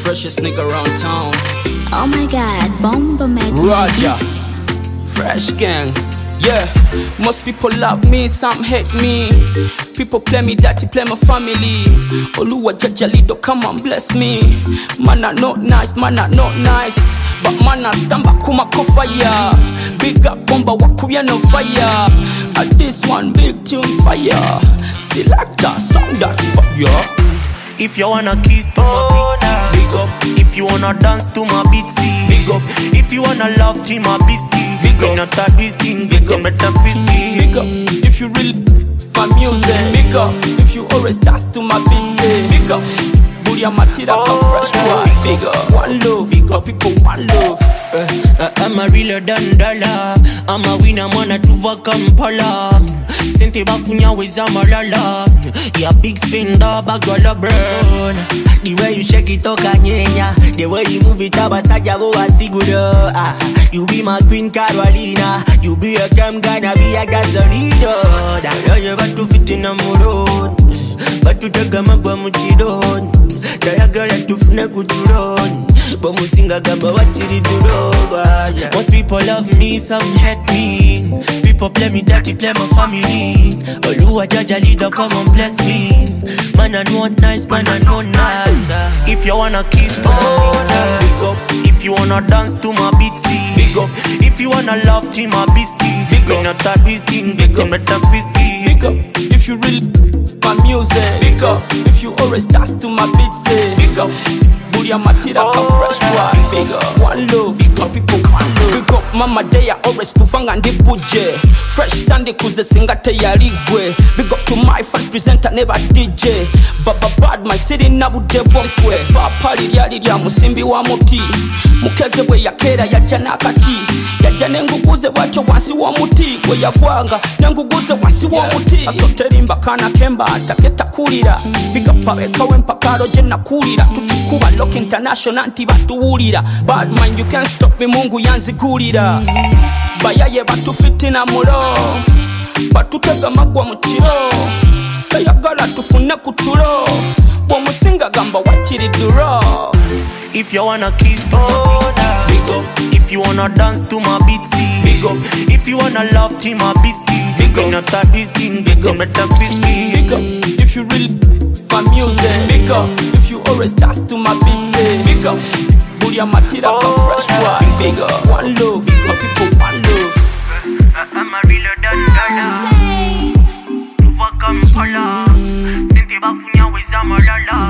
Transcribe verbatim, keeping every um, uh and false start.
freshest nigga around town. Oh my god, Bomba Mac. Roger, fresh gang. Yeah, most people love me, some hate me. People play me dirty, play my family. Oluwa Jajalido, come on, bless me. Man, I not nice, man, I not nice. But man, I stand back, kuma fire. Big up Bomba, wakuya no fire. At this one, big tune fire. Selector, sound that fire. If you wanna kiss to my pizza, big up. If you wanna dance to my beatsy, big up. If you wanna love to my biscuit, big up. Not that biscuit, big up, not that biscuit, big up. If you really my music, big up. If you always dance to my beats, big up. Buria Matira, oh, fresh one, big up. One love, big up, people one love. uh, uh, I'm a realer than dollar. I'm a winner, man, a tuva Kampala. Sente bafunya weza malala. Ya big spender, bagwala burn. The way you shake it, toka nyenya. The way you move it, abasaja bo asigudo. Ah, you be my queen Carolina. You be a cam, gonna be a gasolina. That you about to fit in a mood. But to take a magwa muchidon. Daya girl to fune kuturon. But musinga gamba watiri duroba. Most people love me, some hate me. People play me dirty, play my family. Oluwa Jajalido, come and bless me. Man, I know nice, man, I know nice. If you wanna kiss to my pizza, big up. If you wanna dance to my beatsy, big up. If you wanna love to my biscuit, big up. Not that biscuit, big up, not that biscuit, big up. If you really my music, big up. If you always dance to my beats, big up. Buria Matira, oh, fresh one, big up. One love, big up, people one love. Big up, mama day I always kufanga ndi buje. Fresh Sunday kuze singate ya rigwe. Big up to my first presenter, never D J. Baba bad, my city nabu de boswe. Papali lyali lya musimbi wa muti. Mukeze we yakera ya jana kati. Ya jane nguguze wacho wansi wa muti. We ya gwanga, nenguguze wansi wa muti. Asoteri mbakana kemba, ataketa kulira. Big up paweka we mpakaro jena kulira. Tuchukuba lock international anti batuwulira. Bad man you can't stop me, mungu yanzigulira. Bayaye batu fitina mulo. Batutega magwa muchiro. Tayagala tufune kutulo. Bomusinga gamba wachiri duro. If you wanna kiss to my pizza, big up. If you wanna dance to my beatsy, big up. If you wanna love to my biscuit, big up. Not that biscuit, big up, not that biscuit, big up. If you really my music, big up. If you always dance to my beats, big up. Buria Matira, oh, fresh one, big up. One love, big up, people one love. I'm a realer than dollar. Tuva Kampala. Sente bafunya weza malala.